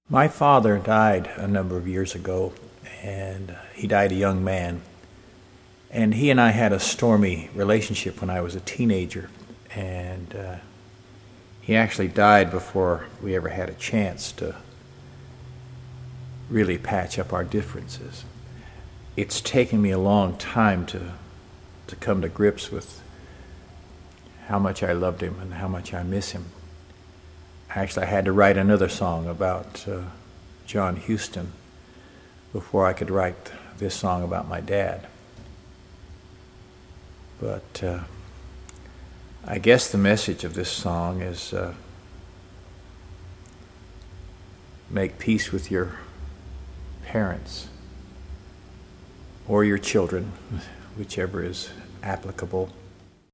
My father died a number of years ago, and he died a young man. And he and I had a stormy relationship when I was a teenager, and he actually died before we ever had a chance to really patch up our differences. It's taken me a long time to come to grips with how much I loved him and how much I miss him. Actually, I had to write another song about John Huston before I could write this song about my dad. But I guess the message of this song is make peace with your parents or your children, whichever is applicable.